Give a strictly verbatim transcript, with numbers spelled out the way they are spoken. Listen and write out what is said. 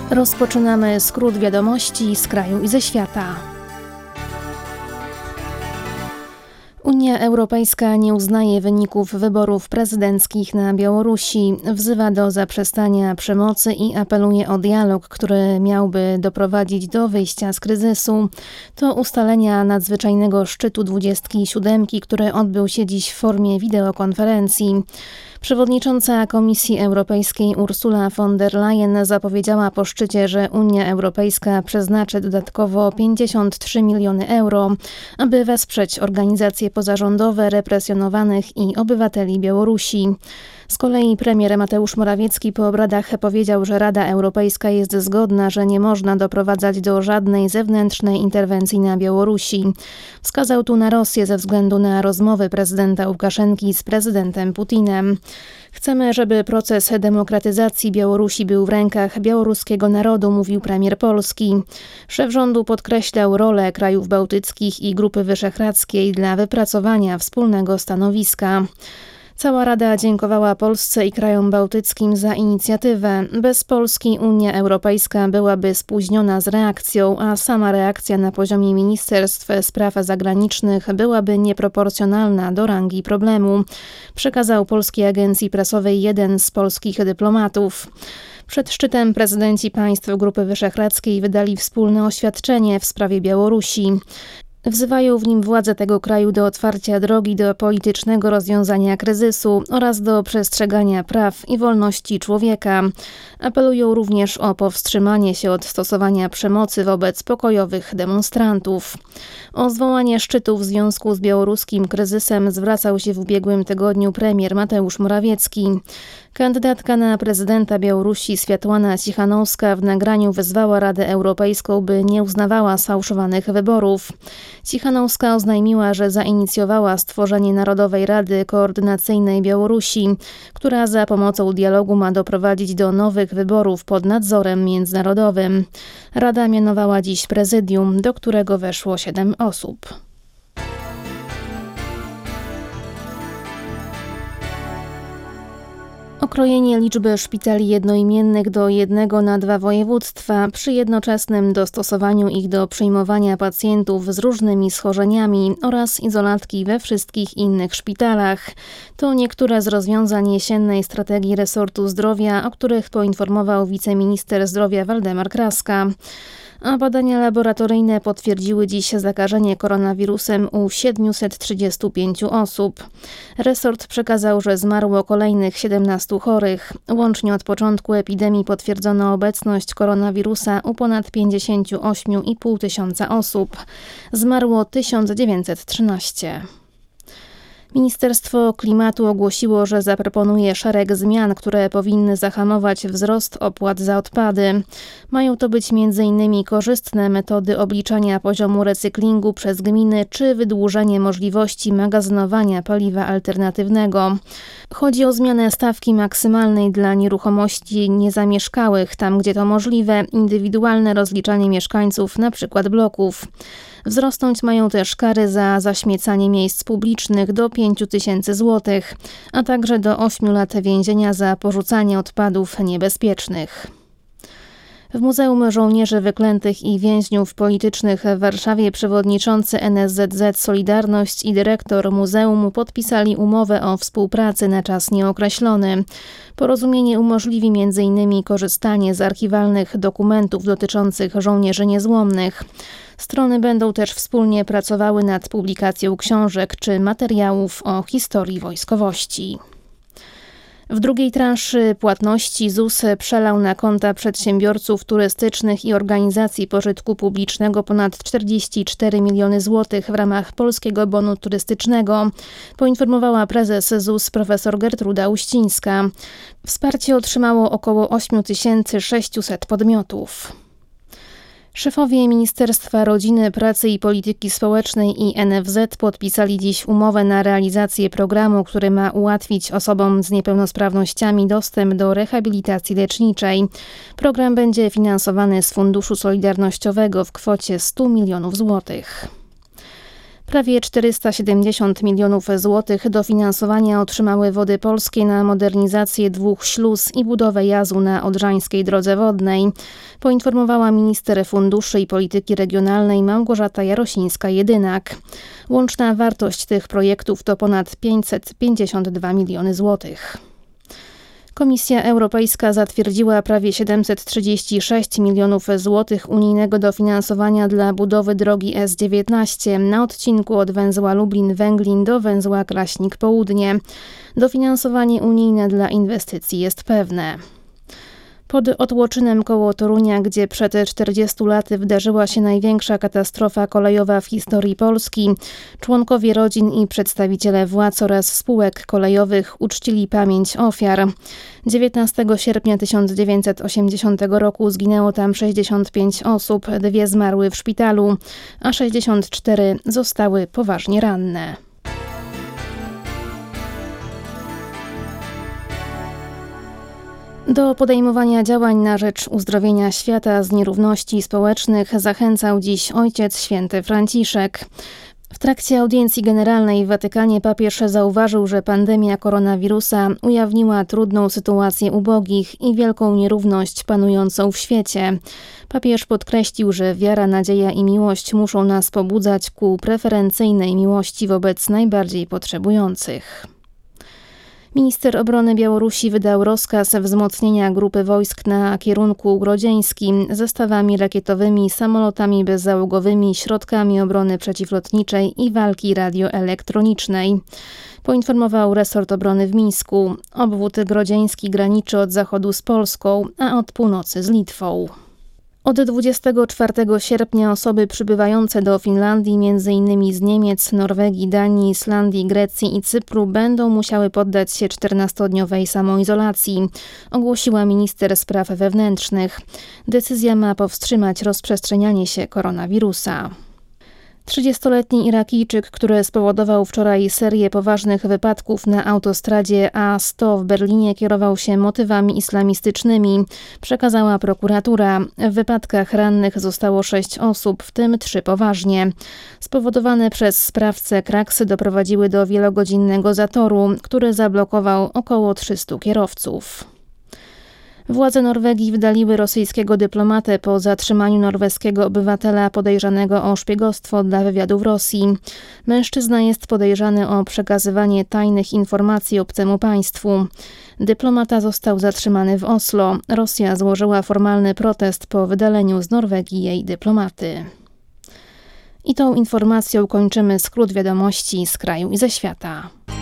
Rozpoczynamy skrót wiadomości z kraju i ze świata. Unia Europejska nie uznaje wyników wyborów prezydenckich na Białorusi, wzywa do zaprzestania przemocy i apeluje o dialog, który miałby doprowadzić do wyjścia z kryzysu. To ustalenia nadzwyczajnego szczytu dwudziestki siódemki, który odbył się dziś w formie wideokonferencji. Przewodnicząca Komisji Europejskiej Ursula von der Leyen zapowiedziała po szczycie, że Unia Europejska przeznaczy dodatkowo pięćdziesiąt trzy miliony euro, aby wesprzeć organizacje pozarządowe represjonowanych i obywateli Białorusi. Z kolei premier Mateusz Morawiecki po obradach powiedział, że Rada Europejska jest zgodna, że nie można doprowadzać do żadnej zewnętrznej interwencji na Białorusi. Wskazał tu na Rosję ze względu na rozmowy prezydenta Łukaszenki z prezydentem Putinem. Chcemy, żeby proces demokratyzacji Białorusi był w rękach białoruskiego narodu, mówił premier Polski. Szef rządu podkreślał rolę krajów bałtyckich i Grupy Wyszehradzkiej dla wypracowania wspólnego stanowiska. Cała Rada dziękowała Polsce i krajom bałtyckim za inicjatywę. Bez Polski Unia Europejska byłaby spóźniona z reakcją, a sama reakcja na poziomie Ministerstw Spraw Zagranicznych byłaby nieproporcjonalna do rangi problemu, przekazał polskiej agencji prasowej jeden z polskich dyplomatów. Przed szczytem prezydenci państw Grupy Wyszehradzkiej wydali wspólne oświadczenie w sprawie Białorusi. Wzywają w nim władze tego kraju do otwarcia drogi do politycznego rozwiązania kryzysu oraz do przestrzegania praw i wolności człowieka. Apelują również o powstrzymanie się od stosowania przemocy wobec pokojowych demonstrantów. O zwołanie szczytu w związku z białoruskim kryzysem zwracał się w ubiegłym tygodniu premier Mateusz Morawiecki. Kandydatka na prezydenta Białorusi Światłana Cichanouska w nagraniu wezwała Radę Europejską, by nie uznawała sfałszowanych wyborów. Cichanouska oznajmiła, że zainicjowała stworzenie Narodowej Rady Koordynacyjnej Białorusi, która za pomocą dialogu ma doprowadzić do nowych wyborów pod nadzorem międzynarodowym. Rada mianowała dziś prezydium, do którego weszło siedem osób. Okrojenie liczby szpitali jednoimiennych do jednego na dwa województwa przy jednoczesnym dostosowaniu ich do przyjmowania pacjentów z różnymi schorzeniami oraz izolatki we wszystkich innych szpitalach. To niektóre z rozwiązań jesiennej strategii resortu zdrowia, o których poinformował wiceminister zdrowia Waldemar Kraska. A badania laboratoryjne potwierdziły dziś zakażenie koronawirusem u siedmiuset trzydziestu pięciu osób. Resort przekazał, że zmarło kolejnych siedemnastu chorych. Łącznie od początku epidemii potwierdzono obecność koronawirusa u ponad pięćdziesięciu ośmiu i pół tysiąca osób. Zmarło tysiąc dziewięćset trzynaście. Ministerstwo Klimatu ogłosiło, że zaproponuje szereg zmian, które powinny zahamować wzrost opłat za odpady. Mają to być między innymi korzystne metody obliczania poziomu recyklingu przez gminy czy wydłużenie możliwości magazynowania paliwa alternatywnego. Chodzi o zmianę stawki maksymalnej dla nieruchomości niezamieszkałych, tam gdzie to możliwe, indywidualne rozliczanie mieszkańców, np. bloków. Wzrosnąć mają też kary za zaśmiecanie miejsc publicznych do pięciu tysięcy złotych, a także do ośmiu lat więzienia za porzucanie odpadów niebezpiecznych. W Muzeum Żołnierzy Wyklętych i Więźniów Politycznych w Warszawie przewodniczący N S Z Z Solidarność i dyrektor muzeum podpisali umowę o współpracy na czas nieokreślony. Porozumienie umożliwi między innymi korzystanie z archiwalnych dokumentów dotyczących żołnierzy niezłomnych. Strony będą też wspólnie pracowały nad publikacją książek czy materiałów o historii wojskowości. W drugiej transzy płatności Z U S przelał na konta przedsiębiorców turystycznych i organizacji pożytku publicznego ponad czterdzieści cztery miliony złotych w ramach Polskiego Bonu Turystycznego, poinformowała prezes Z U S profesor Gertruda Uścińska. Wsparcie otrzymało około osiem tysięcy sześćset podmiotów. Szefowie Ministerstwa Rodziny, Pracy i Polityki Społecznej i N F Z podpisali dziś umowę na realizację programu, który ma ułatwić osobom z niepełnosprawnościami dostęp do rehabilitacji leczniczej. Program będzie finansowany z Funduszu Solidarnościowego w kwocie stu milionów złotych. Prawie czterysta siedemdziesiąt milionów złotych dofinansowania otrzymały Wody Polskie na modernizację dwóch śluz i budowę jazu na Odrzańskiej Drodze Wodnej, poinformowała minister funduszy i polityki regionalnej Małgorzata Jarosińska-Jedynak. Łączna wartość tych projektów to ponad pięćset pięćdziesiąt dwa miliony złotych. Komisja Europejska zatwierdziła prawie siedemset trzydzieści sześć milionów złotych unijnego dofinansowania dla budowy drogi S dziewiętnaście na odcinku od węzła Lublin-Węglin do węzła Kraśnik Południe. Dofinansowanie unijne dla inwestycji jest pewne. Pod Otłoczynem koło Torunia, gdzie przed czterdziestu laty wydarzyła się największa katastrofa kolejowa w historii Polski, członkowie rodzin i przedstawiciele władz oraz spółek kolejowych uczcili pamięć ofiar. dziewiętnastego sierpnia tysiąc dziewięćset osiemdziesiątego roku zginęło tam sześćdziesiąt pięć osób, dwie zmarły w szpitalu, a sześćdziesiąt cztery zostały poważnie ranne. Do podejmowania działań na rzecz uzdrowienia świata z nierówności społecznych zachęcał dziś Ojciec Święty Franciszek. W trakcie audiencji generalnej w Watykanie papież zauważył, że pandemia koronawirusa ujawniła trudną sytuację ubogich i wielką nierówność panującą w świecie. Papież podkreślił, że wiara, nadzieja i miłość muszą nas pobudzać ku preferencyjnej miłości wobec najbardziej potrzebujących. Minister obrony Białorusi wydał rozkaz wzmocnienia grupy wojsk na kierunku grodzieńskim zestawami rakietowymi, samolotami bezzałogowymi, środkami obrony przeciwlotniczej i walki radioelektronicznej. Poinformował resort obrony w Mińsku. Obwód grodzieński graniczy od zachodu z Polską, a od północy z Litwą. Od dwudziestego czwartego sierpnia osoby przybywające do Finlandii, między innymi z Niemiec, Norwegii, Danii, Islandii, Grecji i Cypru, będą musiały poddać się czternastodniowej samoizolacji, ogłosiła minister spraw wewnętrznych. Decyzja ma powstrzymać rozprzestrzenianie się koronawirusa. trzydziestoletni Irakijczyk, który spowodował wczoraj serię poważnych wypadków na autostradzie A sto w Berlinie, kierował się motywami islamistycznymi, przekazała prokuratura. W wypadkach rannych zostało sześć osób, w tym trzy poważnie. Spowodowane przez sprawcę kraksy doprowadziły do wielogodzinnego zatoru, który zablokował około trzystu kierowców. Władze Norwegii wydaliły rosyjskiego dyplomatę po zatrzymaniu norweskiego obywatela podejrzanego o szpiegostwo dla wywiadu w Rosji. Mężczyzna jest podejrzany o przekazywanie tajnych informacji obcemu państwu. Dyplomata został zatrzymany w Oslo. Rosja złożyła formalny protest po wydaleniu z Norwegii jej dyplomaty. I tą informacją kończymy skrót wiadomości z kraju i ze świata.